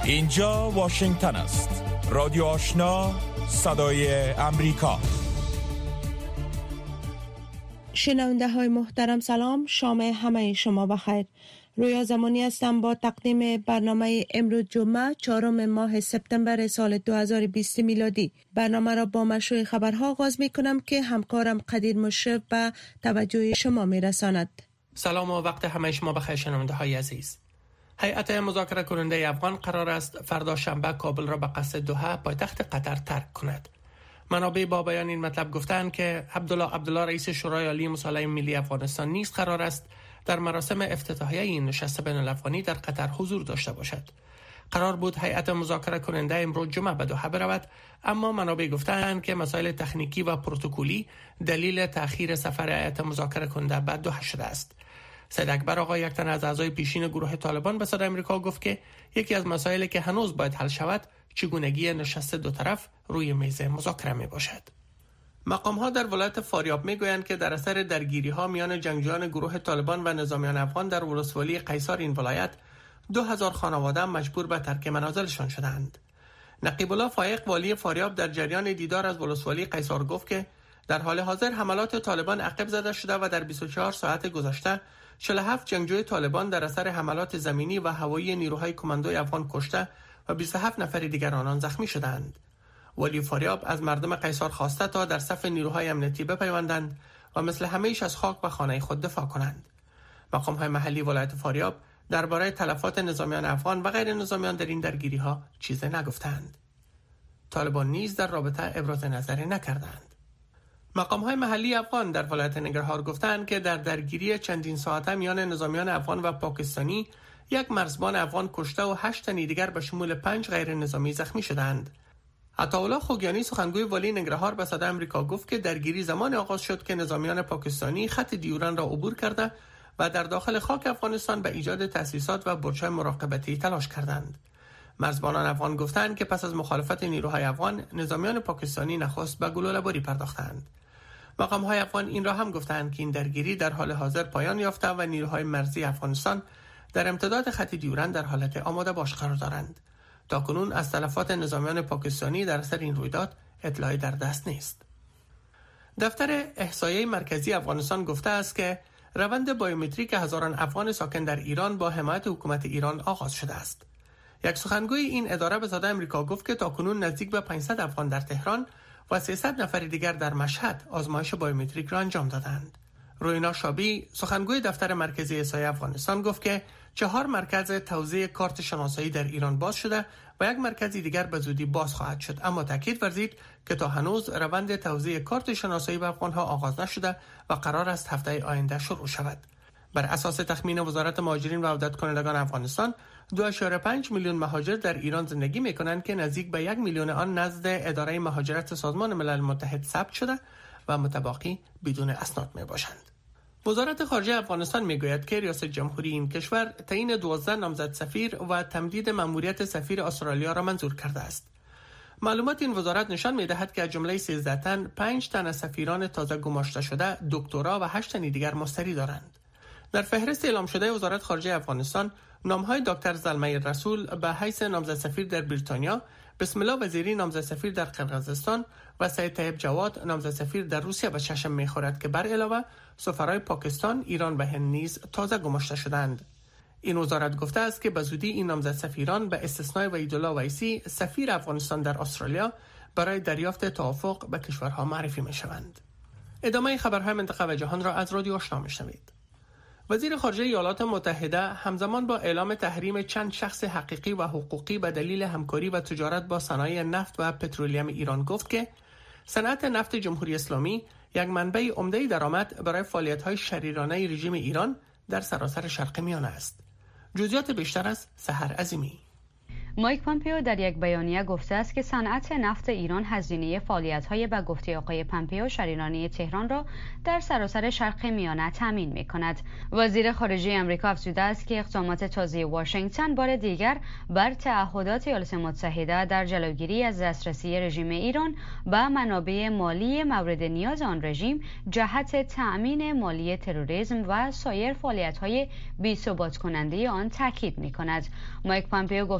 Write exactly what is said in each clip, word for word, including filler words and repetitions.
اینجا واشنگتن است. رادیو آشنا، صدای امریکا. شنونده های محترم سلام، شام همه شما بخیر. رویا زمانی هستم با تقدیم برنامه امروز جمعه چهارم ماه سپتامبر سال دو هزار و بیست میلادی. برنامه را با مشروع خبرها آغاز می کنم که همکارم قدیر مشرف به توجه شما می رساند. سلام و وقت همه شما بخیر شنونده های عزیز. هیئت مذاکره کننده افغان قرار است فردا شنبه کابل را به قصد دوحه پایتخت قطر ترک کند. منابع با بیان این مطلب گفتند که عبدالله عبدالله رئیس شورای عالی مصالحه ملی افغانستان نیز قرار است در مراسم افتتاحیه این نشست بین الافغانی در قطر حضور داشته باشد. قرار بود هیئت مذاکره کننده امروز جمعه به دوحه برود، اما منابع گفتند که مسائل تکنیکی و پروتکلی دلیل تأخیر سفر هیئت مذاکره کننده به دوحه شده است. سید اکبر آقا، یک تن از اعضای پیشین گروه طالبان، به صدای آمریکا گفت که یکی از مسائلی که هنوز باید حل شود چگونگی نشست دو طرف روی میز مذاکره می باشد. مقام ها در ولایت فاریاب می گویند که در اثر درگیری ها میان جنگجویان گروه طالبان و نظامیان افغان در ولسوالی قیصار این ولایت دو هزار خانواده مجبور به ترک منازلشان شدند. نقیب الله فایق والی فاریاب در جریان دیدار از ولسوالی قیصار گفت که در حال حاضر حملات طالبان عقب زده شده و در بیست و چهار ساعت گذشته چهل و هفت جنگجوی طالبان در اثر حملات زمینی و هوایی نیروهای کماندوی افغان کشته و بیست و هفت نفر دیگر آنان زخمی شدند. ولی فاریاب از مردم قیصار خواسته تا در صف نیروهای امنیتی بپیوندند و مثل همیشه از خاک و خانه خود دفاع کنند. مقام‌های محلی ولایت فاریاب درباره تلفات نظامیان افغان و غیر نظامیان در این درگیری‌ها چیزی نگفتند. طالبان نیز در رابطه ابراز نظری نکردند. مقام‌های محلی افغان در ولایت ننگرهار گفتند که در درگیری چندین ساعته میان نظامیان افغان و پاکستانی یک مرزبان افغان کشته و هشت تن دیگر به شمول پنج غیر نظامی زخمی شدند. عطاالله خوگیانی سخنگوی والی ننگرهار به صدای آمریکا گفت که درگیری زمان آغاز شد که نظامیان پاکستانی خط دیوران را عبور کرده و در داخل خاک افغانستان به ایجاد تأسیسات و برج‌های مراقبتی تلاش کردند. مرزبانان افغان گفتند که پس از مخالفت نیروهای افغان، نظامیان پاکستانی نخست به گلوله‌باری پرداختند. مقام‌های افغان این را هم گفتند که این درگیری در حال حاضر پایان یافته و نیروهای مرزی افغانستان در امتداد خط دیورند در حالت آماده باش قرار دارند. تاکنون از تلفات نظامیان پاکستانی در اثر این رویداد اطلاعی در دست نیست. دفتر احصایه مرکزی افغانستان گفته است که روند بایومتریک هزاران افغان ساکن در ایران با حمایت حکومت ایران آغاز شده است. یک سخنگوی این اداره به صدای آمریکا گفت که تاکنون نزدیک به پانصد افغان در تهران و سیصد نفر دیگر در مشهد آزمایش بایومتریک را انجام دادند. روینا شابی، سخنگوی دفتر مرکزی احصایه افغانستان، گفت که چهار مرکز توزیع کارت شناسایی در ایران باز شده و یک مرکز دیگر به زودی باز خواهد شد، اما تاکید ورزید که تا هنوز روند توزیع کارت شناسایی به افغانها آغاز نشده و قرار است هفته آینده شروع شود. بر اساس تخمین وزارت مهاجرین و عودت کنندگان افغانستان، دو ممیز پنج میلیون مهاجر در ایران زندگی می‌کنند که نزدیک به یک میلیون آن نزد اداره مهاجرت سازمان ملل متحد ثبت شده و متباقی بدون اسناد میباشند. وزارت خارجه افغانستان میگوید که ریاست جمهوری این کشور تعیین دوازده نامزد سفیر و تمدید مأموریت سفیر استرالیا را منظور کرده است. معلومات این وزارت نشان می‌دهد که از جمله سیزده تن، پنج تن از سفیران تازه گماشته شده دکترا و هشت تن دیگر مستری دارند. در فهرست اعلام شده وزارت خارجه افغانستان، نام‌های دکتر زلمه رسول به حیث نامزد سفیر در بریتانیا، بسم الله وزیری نامزد سفیر در قرقیزستان و سید طیب جواد نامزد سفیر در روسیه به چشم می‌خورد که بر علاوه سفرای پاکستان، ایران و هند نیز تازه گماشته شدند. این وزارت گفته است که به زودی این نامزد سفیران به استثنای وحیدالله ویسی سفیر افغانستان در استرالیا برای دریافت توافق به کشورها معرفی می‌شوند. ادامه خبرهای منطقه و جهان را از رادیو آشنا می‌شنوید. وزیر خارجه ایالات متحده همزمان با اعلام تحریم چند شخص حقیقی و حقوقی به دلیل همکاری و تجارت با صنایع نفت و پترولیم ایران گفت که صنعت نفت جمهوری اسلامی یک منبع عمده درآمد برای فعالیت‌های شریرانه رژیم ایران در سراسر شرق میانه است. جزئیات بیشتر از سحر عظیمی. مایک پامپئو در یک بیانیه گفته است که صنعت نفت ایران هزینه فعالیت‌های به گفته آقای پامپئو شریرانه تهران را در سراسر شرق میانه تامین می‌کند. وزیر خارجه آمریکا افزوده است که اقدامات تازه واشنگتن بار دیگر بر تعهدات ایالات متحده در جلوگیری از دسترسی رژیم ایران به منابع مالی مورد نیاز آن رژیم جهت تأمین مالی تروریسم و سایر فعالیت‌های بی‌ثبات کننده آن تاکید می‌کند. مایک پامپئو گفته است که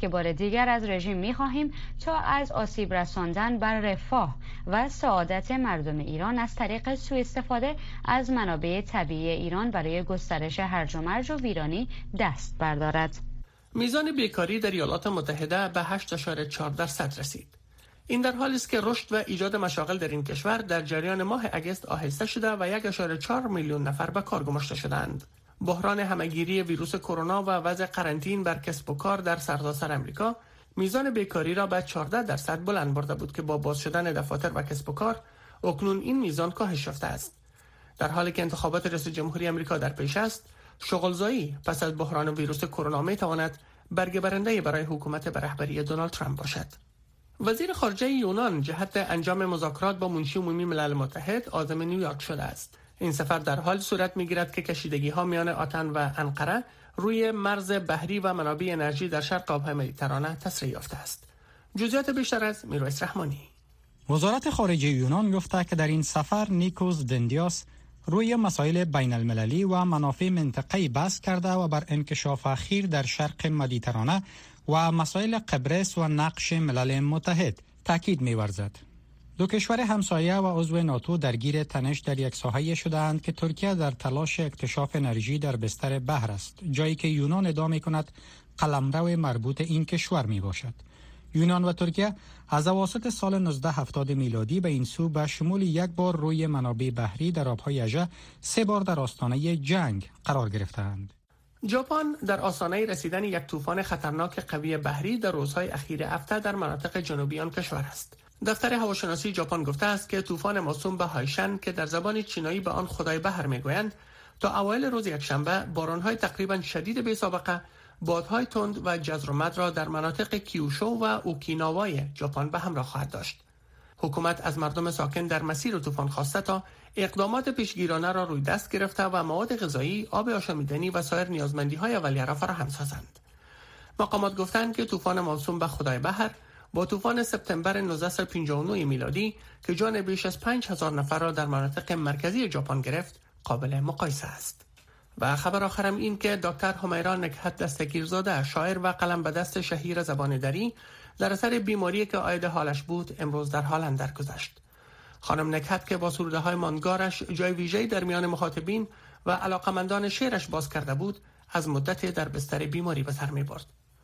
که بار دیگر از رژیم می‌خواهیم تا از آسیب رساندن بر رفاه و سعادت مردم ایران از طریق سوء استفاده از منابع طبیعی ایران برای گسترش هرج و مرج و ویرانی دست بردارد. میزان بیکاری در ایالات متحده به هشت ممیز چهار درصد رسید. این در حالی است که رشد و ایجاد مشاغل در این کشور در جریان ماه اگست آهسته شده و یک ممیز چهار میلیون نفر به کار گماشته شدند. بحران همهگیری ویروس کرونا و وضع قرنطین بر کسب و کار در سرتاسر امریکا میزان بیکاری را به چهارده درصد بلند برده بود که با باز شدن دفاتر و کسب و کار اکنون این میزان کاهش یافته است. در حالی که انتخابات ریاست جمهوری امریکا در پیش است، شغلزایی پس از بحران ویروس کرونا می تواند برگ برنده برای حکومت به رهبری دونالد ترامپ باشد. وزیر خارجه یونان جهت انجام مذاکرات با منشی عمومی ملل متحد عازم نیویورک شده است. این سفر در حال صورت می‌گیرد که کشیدگی‌ها میان آتن و انقره روی مرز بحری و منابع انرژی در شرق آبهای مدیترانه تسریع یافته است. جزئیات بیشتر از میرویس رحمانی. وزارت خارجه یونان گفته که در این سفر نیکوس دندیاس روی مسائل بین المللی و منافع منطقه‌ای بحث کرده و بر انکشاف اخیر در شرق مدیترانه و مسائل قبرس و نقش ملل متحد تاکید می‌ورزد. دو کشور همسایه و عضو ناتو درگیر تنش در یک ساحه شده‌اند که ترکیه در تلاش اکتشاف انرژی در بستر بحر است، جایی که یونان ادعا می‌کند قلمرو مربوط این کشور میباشد. یونان و ترکیه از اواسط سال نوزده هفتاد میلادی به این سو به شمول یک بار روی منابع بحری در آبهای اژه، سه بار در آستانه جنگ قرار گرفتند. ژاپن در آستانه رسیدن یک طوفان خطرناک قوی بحری در روزهای اخیر هفته در مناطق جنوبی آن کشور است. دفتر هواشناسی ژاپن گفته است که طوفان موسوم به هایشن که در زبان چینایی به آن خدای بحر میگویند، تا اوایل روز یکشنبه باران‌های تقریباً شدید بی‌سابقه، بادهای تند و جزر و مد را در مناطق کیوشو و اوکیناوای ژاپن به همراه خواهد داشت. حکومت از مردم ساکن در مسیر طوفان خواسته تا اقدامات پیشگیرانه را روی دست گرفته و مواد غذایی، آب آشامیدنی و سایر نیازمندی‌های اولیه را فراهم سازند. مقامات گفتند که طوفان موسوم به خدای بحر با طوفان سپتامبر نوزده پنجاه و نه میلادی که جان بیش از پنج هزار نفر را در مناطق مرکزی ژاپن گرفت قابل مقایسه است. و خبر آخرم این که دکتر همیرا نکهت دستگیرزاده، شاعر و قلم به دست شهیر زبان دری، در اثر بیماری که عاید حالش بود امروز در هالند درگذشت. خانم نکهت که با سروده های ماندگارش جای ویژه‌ای در میان مخاطبین و علاقمندان شعرش باز کرده بود، از مدت در بستر بیماری به سر می‌برد.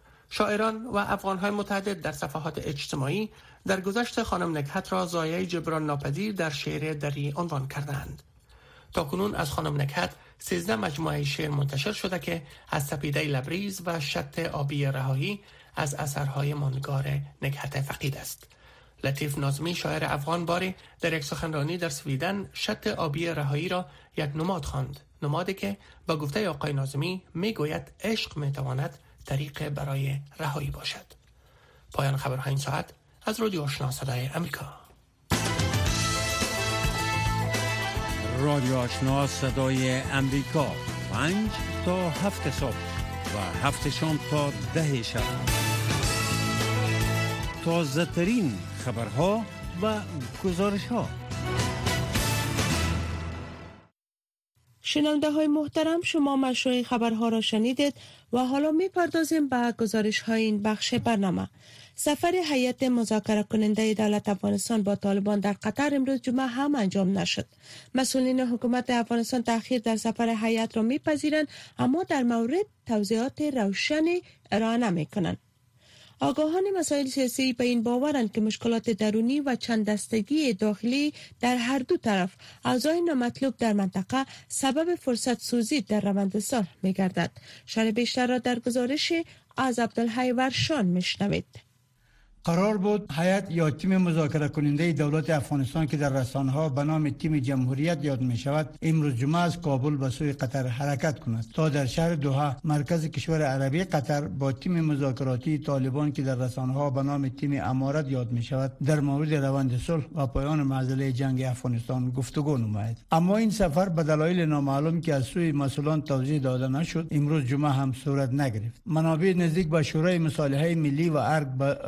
شاعران و افغان‌های متعدد در صفحات اجتماعی در گذشت خانم نکهت را ضایعه جبران ناپذیر در شعر دری عنوان کردند. تاکنون از خانم نکهت سیزده مجموعه شعر منتشر شده که از سپیده لبریز و شط آبی رهایی از اثرهای ماندگار نکهت فقید است. لطیف ناظمی، شاعر افغان، باری در یک سخنرانی در سویدن شط آبی رهایی را یک نماد خواند. نمادی که با گفته آقای ناظمی میگوید عشق میتواند طریق برای رهایی باشد. پایان خبرهای این ساعت از رادیو آشنا صدای امریکا. رادیو آشنا صدای امریکا، پنج تا هفت صبح و هفت شام تا ده شب. تازه ترین خبرها و گزارش ها. شنونده های محترم، شما مشروع خبرها را شنیدید و حالا می پردازیم به گزارش های این بخش برنامه. سفر هیئت مذاکره کننده دولت افغانستان با طالبان در قطر امروز جمعه هم انجام نشد. مسئولین حکومت افغانستان تأخیر در سفر هیئت را میپذیرند، اما در مورد توضیحات روشنی ارائه نمیکنند. آگاهان مسائل سیاسی به این باورند که مشکلات درونی و چند دستگی داخلی در هر دو طرف، اوضاع نامطلوب در منطقه، سبب فرصت سوزی در روند صلح می‌گردد. شرح بیشتر را در گزارش از عبدالحی ورشان میشنوید. قرار بود هیئت یا تیم مذاکره کننده دولت افغانستان که در رسانه‌ها به نام تیم جمهوریت یاد می شود، امروز جمعه از کابل به سوی قطر حرکت کند تا در شهر دوحه مرکز کشور عربی قطر با تیم مذاکراتی طالبان که در رسانه‌ها به نام تیم امارت یاد می شود در مورد روند صلح و پایان معضله جنگ افغانستان گفتگو نماید. اما این سفر به دلایل نامعلوم که از سوی مسئولان توضیح داده نشد امروز جمعه هم صورت نگرفت. منابع نزدیک به شورای مصالحه ملی و ارگ به روز جمعه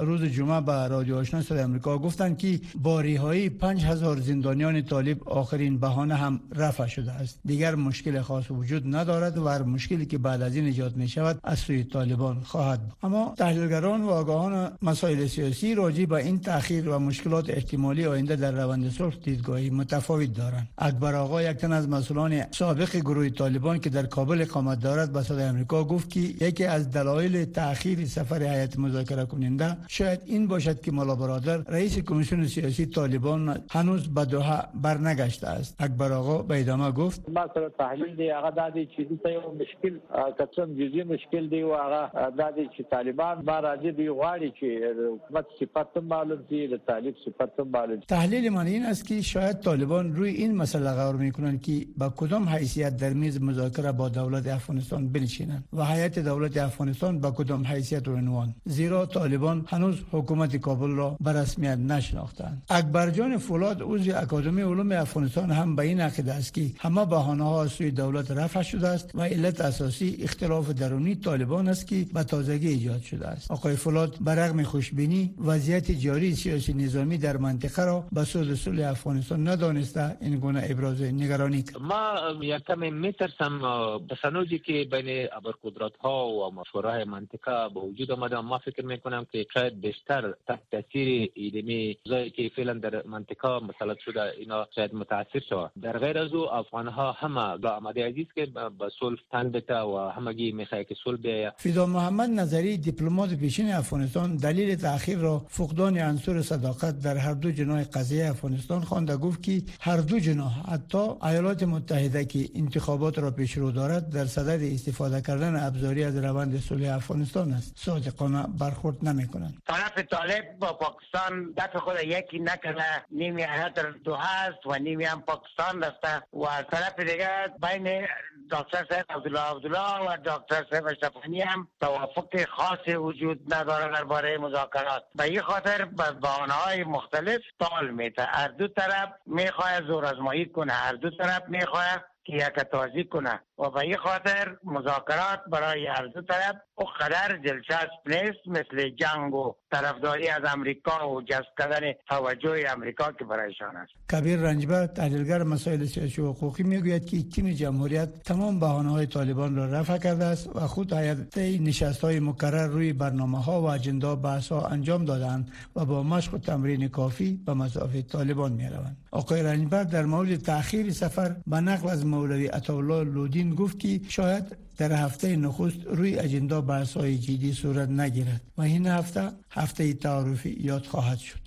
جمعه به رادیو آشنا صدای آمریکا گفتند که با رهایی پنج هزار زندانیان طالب آخرین بهانه هم رفع شده است. دیگر مشکل خاص وجود ندارد و هر مشکلی که بعد از این ایجاد می شود از سوی طالبان خواهد بود. اما تحلیلگران و آگاهان مسائل سیاسی راجع به این تأخیر و مشکلات احتمالی آینده در روند صلح دیدگاهی متفاوت دارند. اکبر آقا، یک تن از مسئولان سابق گروه طالبان که در کابل اقامت دارد، به صدای آمریکا گفت که یکی از دلایل تأخیر سفر هیئت مذاکره کننده شاید این باشد که ملا برادر رئیس کمیسیون سیاسی طالبان هنوز به دوحه برنگشته است. اکبر آقا به ادامه گفت: مثلا تحلیل دی هغه د دې چې د یو مشکل کڅم جزئی مشکل دی او هغه د دې چې طالبان با راځي دی غواړي چې حکومت صفات معلوم دي، د طالب صفات معلوم. تحلیل من این است که شاید طالبان روی این مسئله غور میکنند که با کدام حیثیت در میز مذاکره با دولت افغانستان بنشینند و هیئت دولت افغانستان با کدام حیثیت و عنوان، زیرا طالبان هنوز حکومت کابل را به رسمیت نشناختند. اکبر جان فولاد، عضو اکادمی علوم افغانستان، هم به این عقیده است که همه بهانه‌ها از سوی دولت رفع شده است و علت اساسی اختلاف درونی طالبان است که به تازگی ایجاد شده است. آقای فولاد برغم خوشبینی وضعیت جاری سیاسی نظامی در منطقه را به سود صلح افغانستان ندانسته این گونه ابراز نگرانی کرد. ما یکم میترسم بسنوجی که بین ابرقدرت‌ها و مشورهای منطقه به وجود آمده. ما فکر میکنم که شاید بیشتر تحت تاثیر ایدمی زایی که فعلا در منطقه مسلط شده اینا شاید متاثر شود. در غیر از او افغانها همه با آماده عزیز که به صلح تن بده و همگی میخواه که صلح بیاید. فیدا محمد نظری، دیپلمات پیشین افغانستان، دلیل تأخیر را فقدان عنصر صداقت در هر دو جناح قضیه افغانستان خوانده. گفت که هر دو جناح، حتی ایالات متحده که انتخابات را پیش رو دارد، در صدد استفاده کردن ابزاری از روند صلح افغانستان است. صادقانه برخورد نمی‌کنند. طرف طالب با پاکستان دفع خود یکی نکنه، نیمی هیئت دوحه است و نیمی هم پاکستان رفته و از طرف دیگر بین دکتر صاحب عبدالله عبدالله و دکتر صاحب اشرفی هم توافق خاصی وجود نداره درباره مذاکرات. به این خاطر به بهانه‌های مختلف طال میده. هر دو طرف میخواد زورآزمایی کنه، هر دو طرف میخواد که یک توضیح کنه و به این خاطر مذاکرات برای هر دو طرف اونقدر دلچسب نیست مثل جنگ و طرفداری از امریکا و جذب کردن توجه امریکا که برایشان است. کبیر رنجبر، تحلیلگر مسائل سیاسی و حقوقی، میگوید که تیم جمهوریت تمام بهانه‌های طالبان را رفع کرده است و خود هیئت نشست‌های مکرر روی برنامه‌ها و اجندا بحث‌ها انجام دادند و با مشق و تمرین کافی به مصاف طالبان می‌روند. آقای رنجبر در مورد تأخیر سفر به نقل از مولوی عطاالله لودین گفت که شاید در هفته نخست روی اجندا بحث‌های جدی صورت نگیرد و این هفته هفته تعارفی یاد خواهد شد.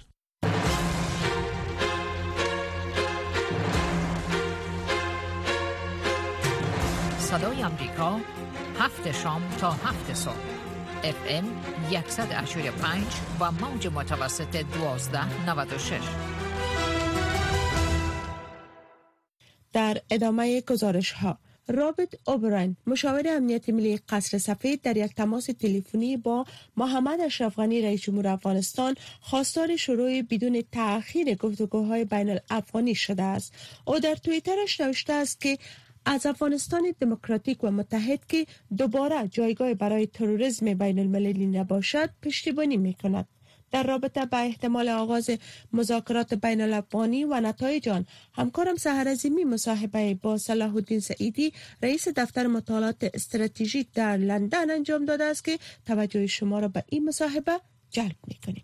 صدای آمریکا، هفت شام تا هفت صبح، اف ام صد و هشتاد و پنج و موج متوسط دوازده نود و شش. در ادامه گزارش ها، رابرت اوبراین، مشاور امنیت ملی قصر سفید، در یک تماس تلفنی با محمد اشرف غنی رئیس جمهور افغانستان خواستار شروع بدون تأخیر گفتگوهای بین الافغانی شده است. او در توییترش نوشته است که از افغانستان دموکراتیک و متحد که دوباره جایگاه برای تروریسم بین المللی نباشد پشتیبانی می‌کند. در رابطه با احتمال آغاز مذاکرات بین الافغانی و نتایج آن، همکارم سحر عظیمی مصاحبه با صلاح الدین سعیدی، رئیس دفتر مطالعات استراتژیک در لندن انجام داده است که توجه شما را به این مصاحبه جلب می‌کنیم.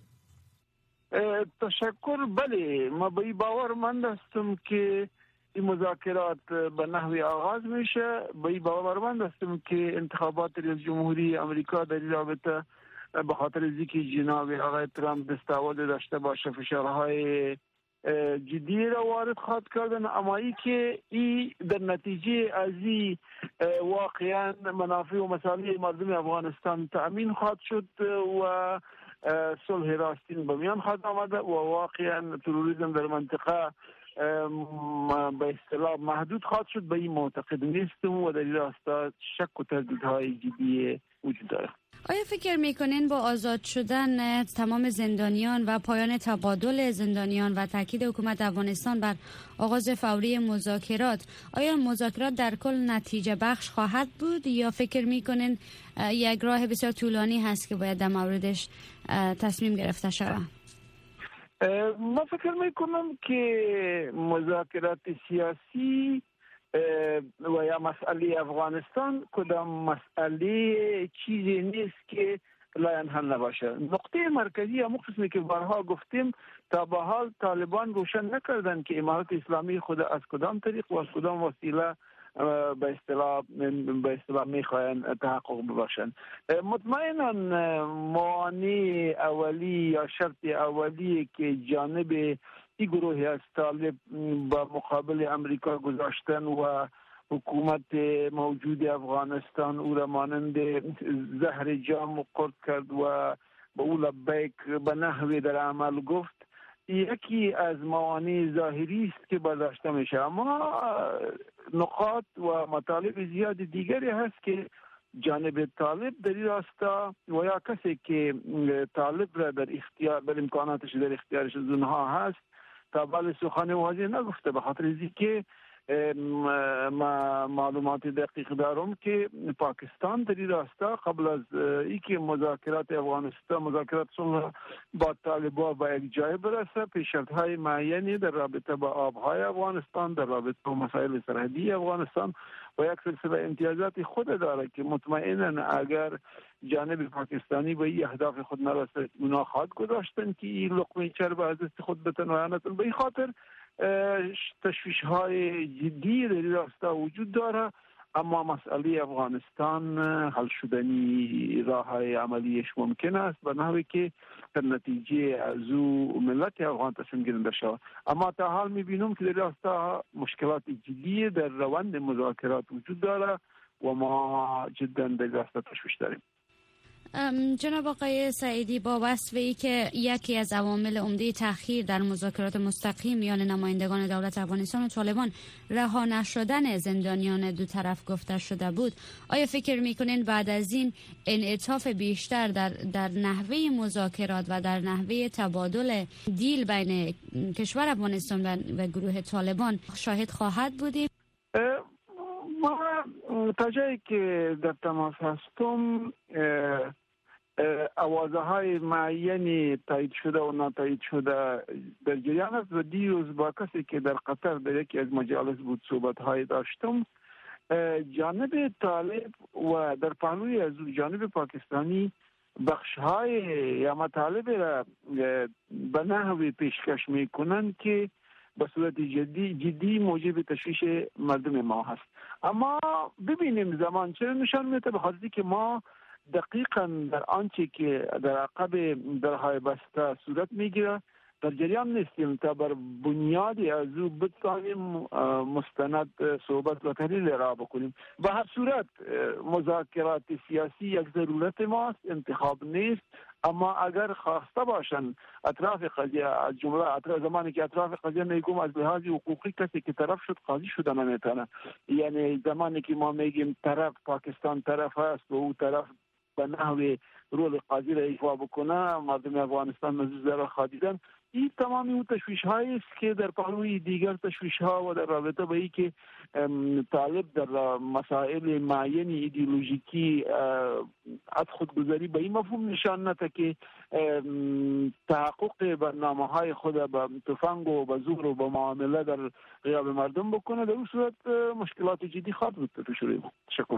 تشکر. بله، ما به این باورمند هستم که این مذاکرات به نحوی آغاز میشه. به این باورمند هستم که انتخابات رئیس جمهوری آمریکا در این رابطه به خاطر اینکه جناب آقای ترامپ دستاورد داشته باشه فشارهای جدی را وارد خواهد کردن، اما ای که ای در نتیجه از این واقعا منافع و مصالح مردم افغانستان تأمین خواهد شد و صلح راستین به میان خواهد آمده و واقعا تروریسم در منطقه به اصطلاح محدود خواهد شد. به این معتقد نیستم و در این راستا شک و تردیدهای جدی وجود داره. آیا فکر میکنین با آزاد شدن تمام زندانیان و پایان تبادل زندانیان و تاکید حکومت افغانستان بر آغاز فوری مذاکرات، آیا مذاکرات در کل نتیجه بخش خواهد بود یا فکر میکنین یک راه بسیار طولانی هست که باید در موردش تصمیم گرفته شود؟ من فکر میکنم که مذاکرات سیاسی و یا مسئله افغانستان کدام مسئله چیزی نیست که لاین حل نباشه. نقطه مرکزی یا مخصوصی که بارها گفتیم تا به حال طالبان روشن نکردن که امارت اسلامی خود از کدام طریق و از کدام وسیله به اصطلاح به اصطلاح میخواین تحقق ببخشن. مطمئنا موانع اولی یا شرط اولی که جانب این گروه از طالب با مقابل امریکا گذاشتن و حکومت موجود افغانستان او را مانند زهر جام قرد کرد و به او لبیک به نحوی در عمل گفت، یکی از موانع ظاهری است که برداشته میشه. اما نقاط و مطالب زیاد دیگری هست که جانب طالب در این راستا و یا کسی که طالب را در اختیار در امکاناتش در اختیارش اونها هست تا بال سخن واضح نگفته، به خاطر از اینکه ما معلومات دقیق دارم که پاکستان در این راستا قبل از اینکه مذاکرات افغانستان مذاکرات صلح با طالبان به یک جای برسه پیشرفت‌های معینی در رابطه با آبهای افغانستان، در رابطه با مسائل سرحدی افغانستان و یک سلسله امتیازات خود داره که مطمئنا اگر جانب پاکستانی به این اهداف خود نرسه اونا خواهد گذاشتن که این لقمه چرب از دست خود بتنوانتن. به این خاطر تشویش های جدی در این راستا وجود داره، اما مسئله افغانستان حل شدنی راه های عملیش ممکن است به نحوی که در نتیجه از او ملت افغان تصمیم گیرنده شود. اما تا حال میبینم که در راستا مشکلات جدی در روند مذاکرات وجود داره و ما جدا در راستا تشویش داریم. جناب آقای سعیدی، با وصفی که یکی از عوامل عمده تأخیر در مذاکرات مستقیم میان نمایندگان دولت افغانستان و طالبان رها نشدن زندانیان دو طرف گفته شده بود، آیا فکر میکنین بعد از این انعطاف بیشتر در در نحوه مذاکرات و در نحوه تبادل دیل بین کشور افغانستان و, و گروه طالبان شاهد خواهد بودیم؟ ما تا جایی که در تماس هستم اوازه های معینی تایید شده و ناتایید شده در جریان است و دیروز با کسی که در قطر در یکی از مجالس بود صحبت های داشتم، جانب طالب و در پهلوی از جانب پاکستانی بخش های یا مطالب را به نحوی پیشکش میکنند که به صورت جدی جدی موجب تشویش مردم ما هست. اما ببینیم زمان چه نشان میده، به خاطر که ما دقیقاً در آنچه که در عقب درهای بسته صورت میگیره در جریان نیستیم تا بر بنیادی از او بتوانیم مستند صحبت و تحلیل را بکنیم. به هر صورت مذاکرات سیاسی یک ضرورت ماست، انتخاب نیست، اما اگر خواسته باشن اطراف قضیه از جمله اطراف زمانی که اطراف قضیه میگم از لحاظ حقوقی کسی که طرف شد قاضی شده نمیتونه، یعنی زمانی که ما میگیم طرف پاکستان طرف هست و او طرف به نحو رول قاضی را ایفا بکنه، مردم افغانستان مزوز در خادیدن، این تمامی اون تشویش هایی است که در پهلوی دیگر تشویش ها و در رابطه با ای که طالب در مسائل معین ایدئولوژیکی از خودگذاری به این مفهوم نشان نده که تحقق برنامه های خود به تفنگ و به زور و به معامله در غیاب مردم بکنه، در اون صورت مشکلات جدی خواهد بود. تشکر.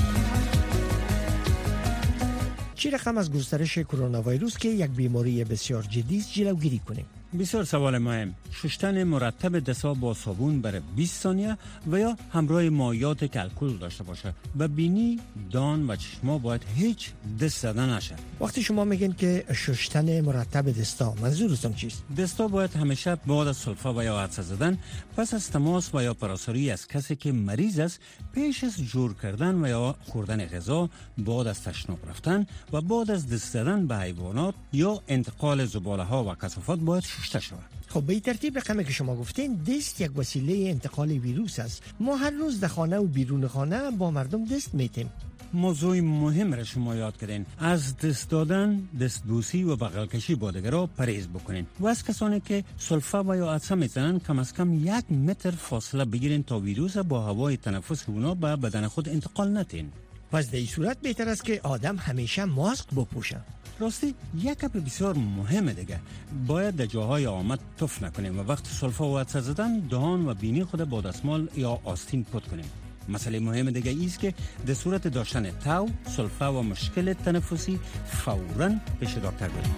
چه رقم از گسترش کرونا ویروس که یک بیماری بسیار جدی است جلوگیری کنیم؟ بسیار سوال مهم. شستن مرتب دست‌ها با صابون برای بیست ثانیه و یا همراه مایعات که الکل داشته باشه. به بینی، دان و چشما باید هیچ دست زدن نشه. وقتی شما میگین که شستن مرتب دستا، منظورتون چیست؟ دستا باید همیشه بعد از سلفه و یا عطسه زدن، پس از تماس و یا پراساری از کسی که مریض است، پیش از جور کردن و یا خوردن غذا، بعد از تشناب رفتن و بعد از دست زدن به حیوانات یا انتقال زباله ها و کثافات باید شسته شود. خب به این ترتیب رقمی که شما گفتین دست یک وسیله انتقال ویروس است. ما هر روز در خانه و بیرون خانه با مردم دست میتیم. موضوع مهم را شما یاد کردین. از دست دادن، دستبوسی و بغل کشی با دیگران پرهیز بکنین و از کسانی که سلفه و یا عطسه میزنن کم از کم یک متر فاصله بگیرین تا ویروس با هوای تنفس اونا به بدن خود انتقال ندین. پس در این صورت بهتر است که آدم همیشه ماسک بپوشه. راستی یک گپ بسیار مهمه دیگه، باید در جاهای آمد تف نکنیم و وقت سلفه و عطسه زدن دهان و بینی خود با دستمال یا آستین پاک کنیم. مسئله مهم دیگه ایست که در صورت داشتن تاو، سلفه و مشکل تنفسی فوراً پیش دکتر برید.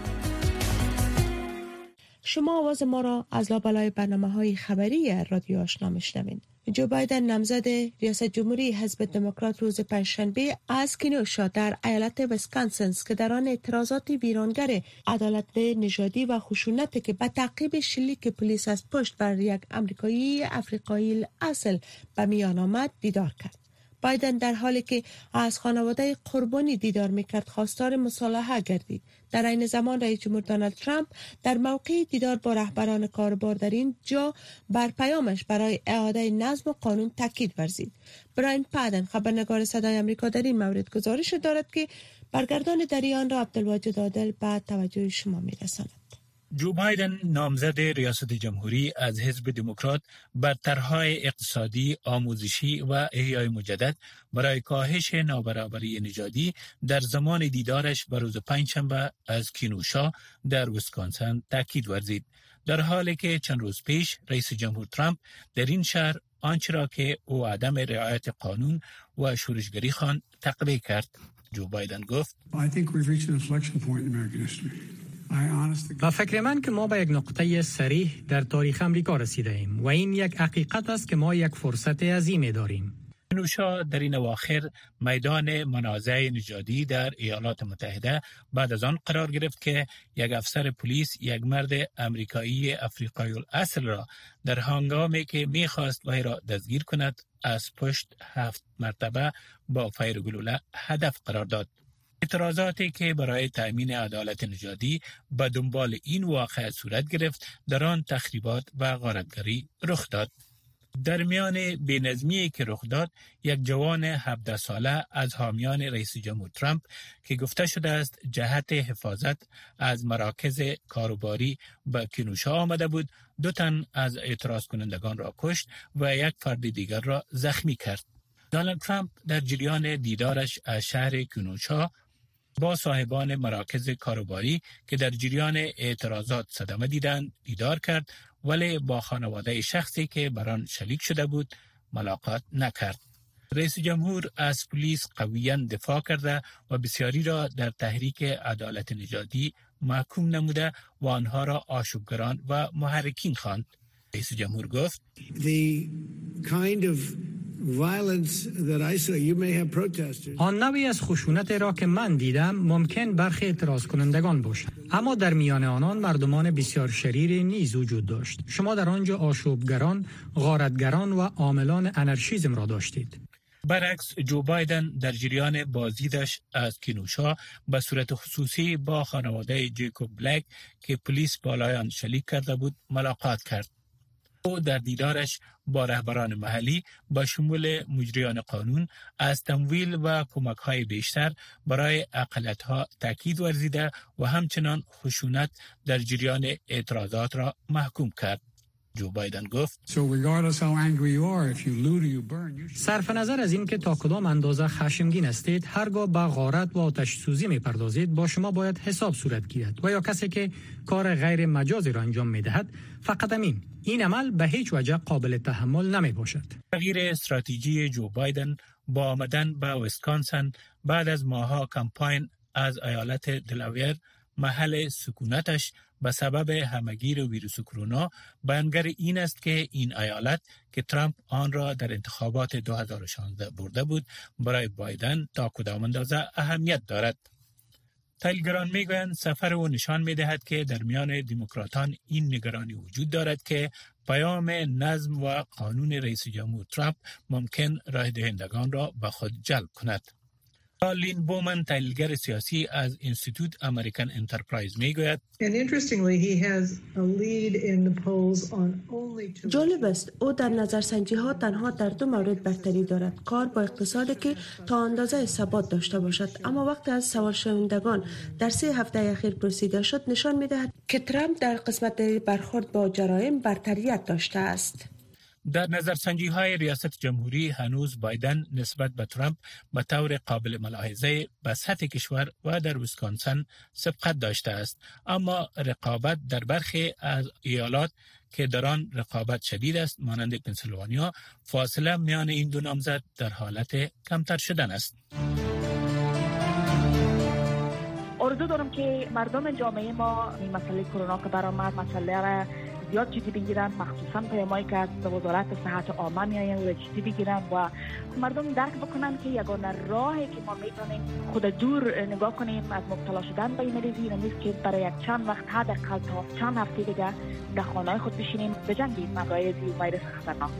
شما آواز ما را از لابلای برنامه‌های خبری رادیو آشنا میشنوید. جو بایدن نامزد ریاست جمهوری حزب دموکرات روز پنجشنبه از کینوشا در ایالت ویسکانسن که در آن اعتراضات ویرانگر عدالت نژادی و خشونت که به تعقیب شلیک پلیس از پشت بر یک آمریکایی افریقایی اصل به میان آمد دیدار کرد. بایدن در حالی که از خانواده قربانی دیدار میکرد خواستار مصالحه گردید. در این زمان رئیس جمهور دونالد ترامپ در موقع دیدار با رهبران کاربار در این جا بر پیامش برای اعاده نظم و قانون تاکید ورزید. براین پادن خبرنگار صدای آمریکا در این مورد گزارش دارد که برگردان در آن را عبدالواجد عادل به توجه شما میرساند. جو بایدن نامزد ریاست جمهوری از حزب دموکرات بر طرح‌های اقتصادی، آموزشی و احیای مجدد برای کاهش نابرابری نژادی در زمان دیدارش به روز پنجشنبه از کینوشا در ویسکانسن تاکید ورزید، در حالی که چند روز پیش رئیس جمهور ترامپ در این شهر آنچه را که او عدم رعایت قانون و شورشگری خواند تقبیح کرد. جو بایدن گفت: و فکر من که ما به یک نقطه صریح در تاریخ امریکا رسیده ایم و این یک حقیقت است که ما یک فرصت عظیم داریم. کینوشا در این اواخر میدان منازعه نژادی در ایالات متحده بعد از آن قرار گرفت که یک افسر پلیس یک مرد آمریکایی افریقایی الاصل را در هنگامی که می‌خواست وی را دستگیر کند از پشت هفت مرتبه با فیر گلوله هدف قرار داد. اعتراضاتی که برای تأمین عدالت نژادی به دنبال این واقعه صورت گرفت در آن تخریبات و غارتگری رخ داد. در میان بینظمی که رخ داد، یک جوان هفده ساله از حامیان رئیس جمهور ترامپ که گفته شده است جهت حفاظت از مراکز کاروباری به کینوشا آمده بود، دو تن از اعتراض کنندگان را کشت و یک فرد دیگر را زخمی کرد. دونالد ترامپ در جریان دیدارش از شهر کینوشا با صاحبان مراکز کاروباری که در جریان اعتراضات صدمه دیدند دیدار کرد، ولی با خانواده شخصی که بر آن شریک شده بود ملاقات نکرد. رئیس جمهور از پلیس قویاً دفاع کرده و بسیاری را در تحریک عدالت نژادی محکوم نموده و آنها را آشوبگران و محرکین خواند. رئیس جمهور گفت: آن نوعی از خشونت را که من دیدم ممکن برخی اعتراض کنندگان باشد، اما در میان آنان مردمان بسیار شریر نیز وجود داشت. شما در آنجا آشوبگران، غارتگران و عاملان انارشیسم را داشتید. برعکس، جو بایدن در جریان بازدیدش از کینوشا به صورت خصوصی با خانواده جیکوب بلک که پلیس بالای آن شلیک کرده بود ملاقات کرد. او در دیدارش با رهبران محلی با شمول مجریان قانون از تمویل و کمک‌های بیشتر برای اقلیت‌ها تاکید ورزیده و همچنان خشونت در جریان اعتراضات را محکوم کرد. جو بایدن گفت: صرف نظر از این که تا کدام اندازه خشمگین هستید، هرگاه به غارت و آتش سوزی می‌پردازید با شما باید حساب صورت گیرد و یا کسی که کار غیر مجازی را انجام می‌دهد فقط امین این عمل به هیچ وجه قابل تحمل نمی باشد. تغییر استراتژی جو بایدن با آمدن به ویسکانسن بعد از ماه‌ها کمپاین از ایالت دلاویر محل سکونتش به سبب همگیر ویروس کرونا بیانگر این است که این ایالت که ترامپ آن را در انتخابات دو هزار و شانزده برده بود برای بایدن تا کدام اندازه اهمیت دارد. تحلیلگران میگویند سفر او نشان میدهد که در میان دموکراتان این نگرانی وجود دارد که پیام نظم و قانون رئیس جمهور ترامپ ممکن رای دهندگان را به خود جلب کند. لین بومن تحلیلگر سیاسی از اینستیتوت امریکن انترپرایز میگوید جالب است او در نظرسنجی ها تنها در دو مورد برتری دارد: کار با اقتصادی که تا اندازه ثبات داشته باشد. اما وقتی از سوال شوندگان در سه هفته اخیر پرسیده شد نشان می‌دهد که ترامپ در قسمت برخورد با جرایم برتریت داشته است. در نظرسنجی های ریاست جمهوری هنوز بایدن نسبت به ترامپ به طور قابل ملاحظه به سطح کشور و در ویسکانسن سبقت داشته است، اما رقابت در برخی از ایالات که در آن رقابت شدید است مانند پنسیلوانیا، فاصله میان این دو نامزد در حالت کمتر شدن است. آرزو دارم که مردم جامعه ما این مسئله کرونا که برآمد مسئله را زیاد جدی بگیرن، مخصوصا پیامایی که از وزارت صحت عامه میآیند و جدی بگیرن و مردم درک بکنن که یگانه راهی که ما میتونیم خود دور نگاه کنیم از مبتلا شدن به این مریضی نیست که برای یک چند وقت حداقل تا چند هفته دیگه در خانه‌های خود بشینیم بجنگیم مقایض ویروس خطرناک.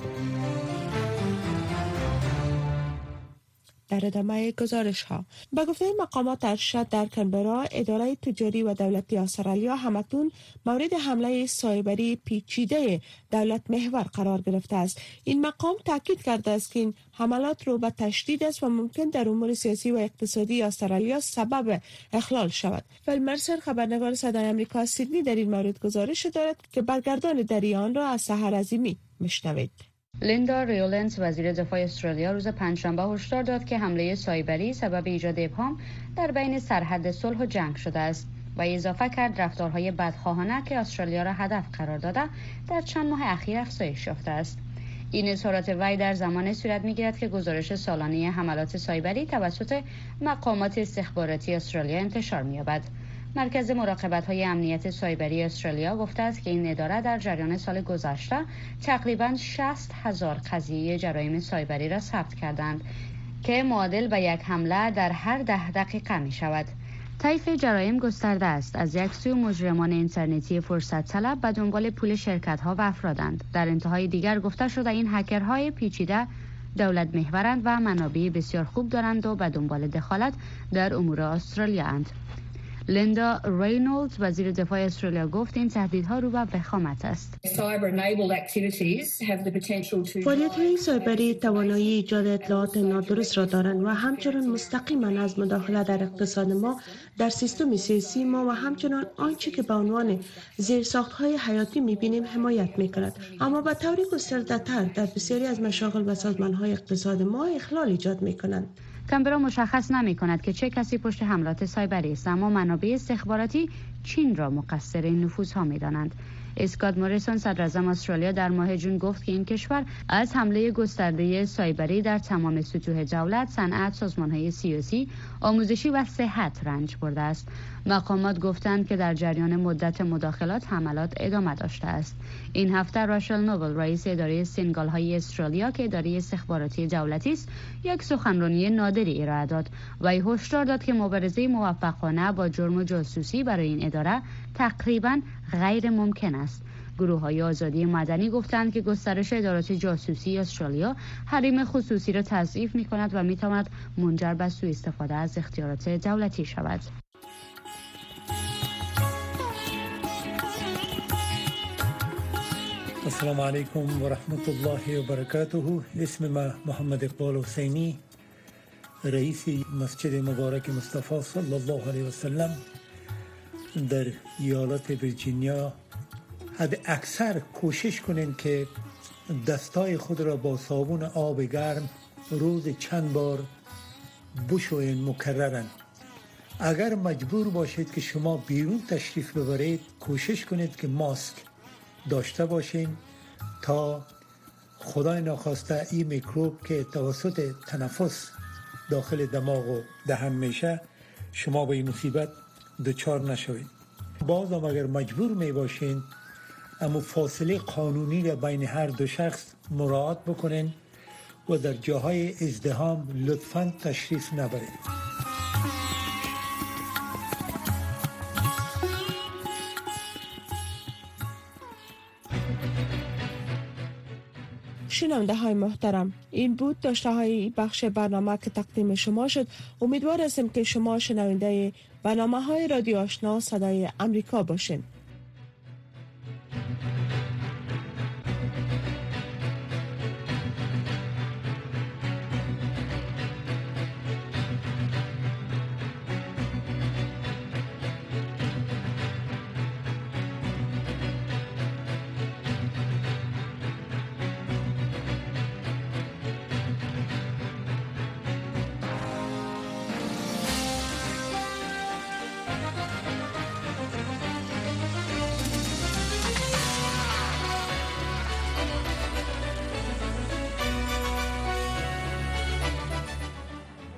در ادامه گزارش ها به گفته مقامات ارشد در کنبرا، اداره تجاری و دولتی استرالیا همکنون مورد حمله سایبری پیچیده دولت محور قرار گرفته است. این مقام تاکید کرده است که این حملات رو به تشدید است و ممکن در امور سیاسی و اقتصادی استرالیا سبب اخلال شود. فیل مرسر، خبرنگار صدای آمریکا از سیدنی، در این مورد گزارش دارد که برگردان دریان را از سحر عظیمی میشنوید. لیندا ریولنس، وزیر دفاع استرالیا، روز پنجشنبه هشدار داد که حمله سایبری سبب ایجاد ابهام در بین سرحد صلح و جنگ شده است و اضافه کرد رفتارهای بدخواهانه که استرالیا را هدف قرار داده در چند ماه اخیر افزایش یافته است. این اظهارات وی در زمان صورت می‌گیرد که گزارش سالانه حملات سایبری توسط مقامات استخباراتی استرالیا انتشار می‌یابد. مرکز مراقبت‌های امنیت سایبری استرالیا گفته است که این اداره در جریان سال گذشته تقریباً شصت هزار قضیه جرایم سایبری را ثبت کردند که معادل به یک حمله در هر ده دقیقه می شود. طیف جرایم گسترده است. از یک سو مجرمان اینترنتی فرصت طلب به دنبال پول شرکت‌ها و افرادند. در انتهای دیگر گفته شده این هکرهای پیچیده دولت محورند و منابع بسیار خوب دارند و به دنبال دخالت در امور استرالیا اند. لیندا رینولدز، وزیر دفاع استرالیا، گفت این تهدیدها رو به وخامت است. فعالیت‌های سایبری توانایی ایجاد اطلاعات نادرست را دارند و همچنان مستقیما از مداخله در اقتصاد ما، در سیستم سیاسی ما و همچنان آنچه که به عنوان زیرساخت‌های حیاتی می‌بینیم حمایت می‌کند، اما به طور گسترده‌تر در بسیاری از مشاغل و سازمان‌های اقتصاد ما اخلال ایجاد می‌کنند. کانبرا مشخص نمی کند که چه کسی پشت حملات سایبری است، اما منابع استخباراتی چین را مقصر این نفوذها می دانند. اسکات موریسون، صدراعظم استرالیا، در ماه جون گفت که این کشور از حمله گسترده سایبری در تمام سطوح دولت، صنعت، سازمان‌های سیاسی، آموزشی و صحت رنج برده است. مقامات گفتند که در جریان مدت مداخلات حملات ادامه داشته است. این هفته راشل نوبل، رئیس اداره سینگال‌های استرالیا که اداره استخباراتی دولتی است، یک سخنرانی نادری ارائه داد و هشدار داد که مبارزه موفقانه با جرم جاسوسی برای این اداره تقریباً غیر ممکن است. گروه‌های آزادی مدنی گفتند که گسترش ادارات جاسوسی استرالیا حریم خصوصی را تضعیف می‌کند و می‌تواند منجر به سوء استفاده از اختیارات دولتی شود. السلام علیکم و رحمت الله و برکاته. اسم ما محمد اقبال حسینی، رئیس مسجد مبارک مصطفی صلی الله علیه و سلم در ایالت ویرجینیا. حد اکثر کوشش کنین که دستای خود را با صابون آب گرم روز چند بار بشوین مکررن. اگر مجبور باشید که شما بیرون تشریف ببرید، کوشش کنید که ماسک داشته باشین تا خدای ناخواسته این میکروب که توسط تنفس داخل دماغ و دهن میشه شما به این مصیبت دچار نشوید. بازم اگر مجبور می باشین اما فاصله قانونی را بین هر دو شخص مراعات بکنین و در جاهای ازدحام لطفاً تشریف نبرید. شنونده های محترم، این بود داشته های بخش برنامه که تقدیم شما شد. امیدوار هستم که شما شنونده برنامه های رادیو آشنا صدای امریکا باشین.